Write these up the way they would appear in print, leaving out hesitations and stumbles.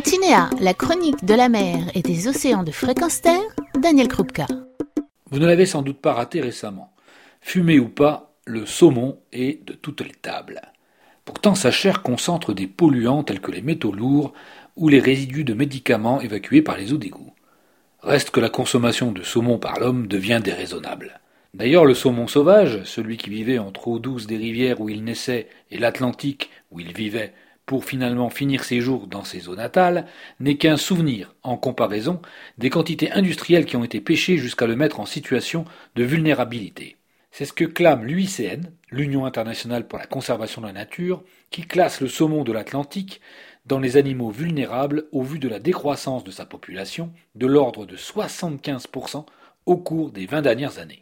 Tinea, la chronique de la mer et des océans de Fréquence Terre, Daniel Krupka. Vous ne l'avez sans doute pas raté récemment. Fumé ou pas, le saumon est de toutes les tables. Pourtant, sa chair concentre des polluants tels que les métaux lourds ou les résidus de médicaments évacués par les eaux d'égout. Reste que la consommation de saumon par l'homme devient déraisonnable. D'ailleurs, le saumon sauvage, celui qui vivait entre eau douce des rivières où il naissait et l'Atlantique où il vivait pour finalement finir ses jours dans ses eaux natales, n'est qu'un souvenir, en comparaison, des quantités industrielles qui ont été pêchées jusqu'à le mettre en situation de vulnérabilité. C'est ce que clame l'UICN, l'Union internationale pour la conservation de la nature, qui classe le saumon de l'Atlantique dans les animaux vulnérables au vu de la décroissance de sa population de l'ordre de 75% au cours des 20 dernières années.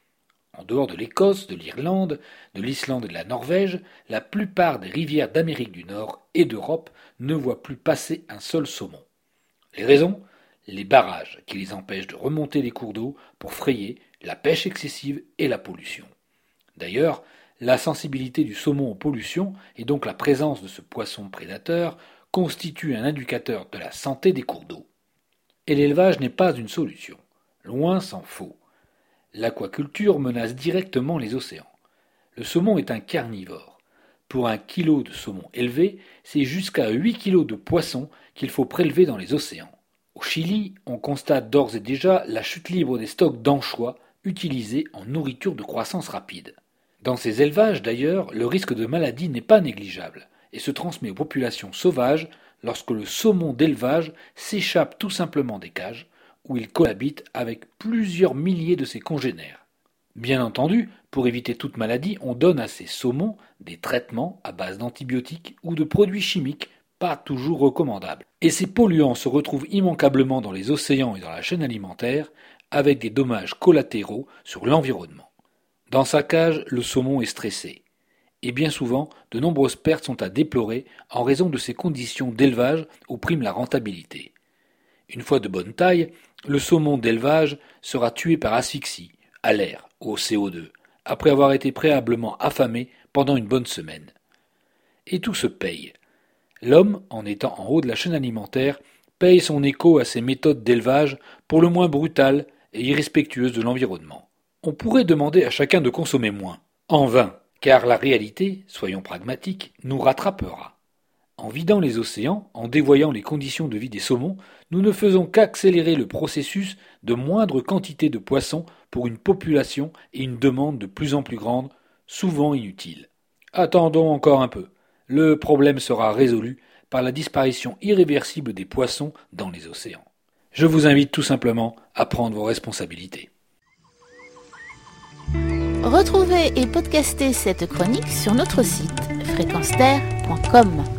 En dehors de l'Écosse, de l'Irlande, de l'Islande et de la Norvège, la plupart des rivières d'Amérique du Nord et d'Europe ne voient plus passer un seul saumon. Les raisons ? Les barrages qui les empêchent de remonter les cours d'eau pour frayer, la pêche excessive et la pollution. D'ailleurs, la sensibilité du saumon aux pollutions, et donc la présence de ce poisson prédateur, constitue un indicateur de la santé des cours d'eau. Et l'élevage n'est pas une solution. Loin s'en faut. L'aquaculture menace directement les océans. Le saumon est un carnivore. Pour un kilo de saumon élevé, c'est jusqu'à 8 kilos de poisson qu'il faut prélever dans les océans. Au Chili, on constate d'ores et déjà la chute libre des stocks d'anchois utilisés en nourriture de croissance rapide. Dans ces élevages, d'ailleurs, le risque de maladie n'est pas négligeable et se transmet aux populations sauvages lorsque le saumon d'élevage s'échappe tout simplement des cages, où il cohabite avec plusieurs milliers de ses congénères. Bien entendu, pour éviter toute maladie, on donne à ces saumons des traitements à base d'antibiotiques ou de produits chimiques pas toujours recommandables. Et ces polluants se retrouvent immanquablement dans les océans et dans la chaîne alimentaire, avec des dommages collatéraux sur l'environnement. Dans sa cage, le saumon est stressé. Et bien souvent, de nombreuses pertes sont à déplorer en raison de ces conditions d'élevage où prime la rentabilité. Une fois de bonne taille, le saumon d'élevage sera tué par asphyxie, à l'air, au CO2, après avoir été préalablement affamé pendant une bonne semaine. Et tout se paye. L'homme, en étant en haut de la chaîne alimentaire, paye son écho à ces méthodes d'élevage pour le moins brutales et irrespectueuses de l'environnement. On pourrait demander à chacun de consommer moins. En vain, car la réalité, soyons pragmatiques, nous rattrapera. En vidant les océans, en dévoyant les conditions de vie des saumons, nous ne faisons qu'accélérer le processus de moindre quantité de poissons pour une population et une demande de plus en plus grande, souvent inutile. Attendons encore un peu. Le problème sera résolu par la disparition irréversible des poissons dans les océans. Je vous invite tout simplement à prendre vos responsabilités. Retrouvez et podcastez cette chronique sur notre site fréquenceterre.com.